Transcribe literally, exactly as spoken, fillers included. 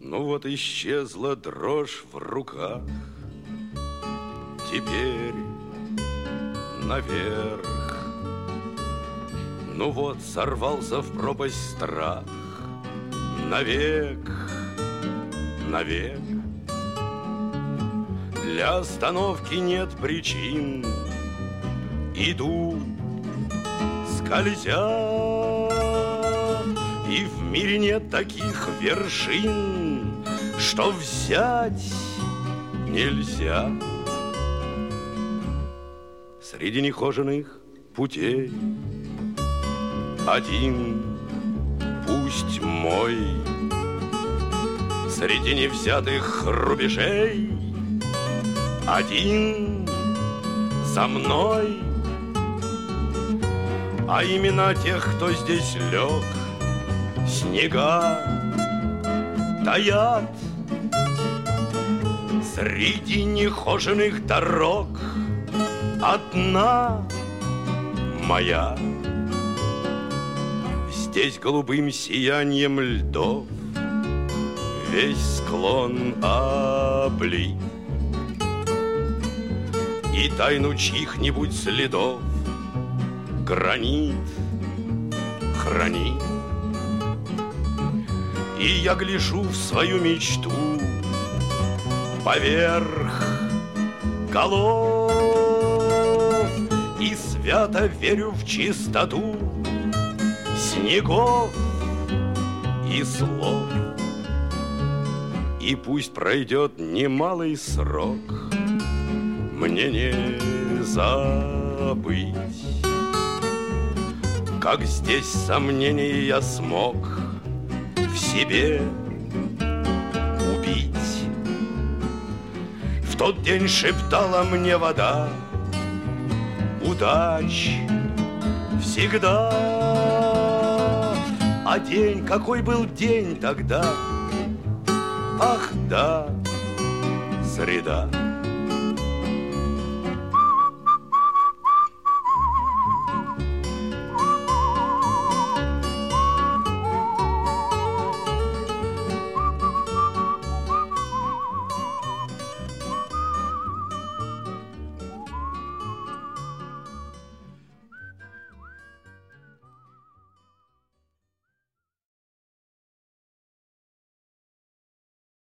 Ну вот исчезла дрожь в руках. Теперь наверх. Ну вот сорвался в пропасть страх. Навек, навек. Для остановки нет причин. Иду, скользя, и в мире нет таких вершин, что взять нельзя. Среди нехоженных путей один, пусть мой, среди невзятых рубежей один за мной. А имена тех, кто здесь лег, снега таят. Среди нехоженных дорог одна моя. Здесь голубым сиянием льдов весь склон облит, и тайну чьих-нибудь следов гранит хранит. И я гляжу в свою мечту поверх голов и свято верю в чистоту снегов и слов. И пусть пройдет немалый срок, мне не забыть, как здесь сомнений я смог в себе убить. В тот день шептала мне вода: удач всегда. А день, какой был день тогда? Ах да, среда.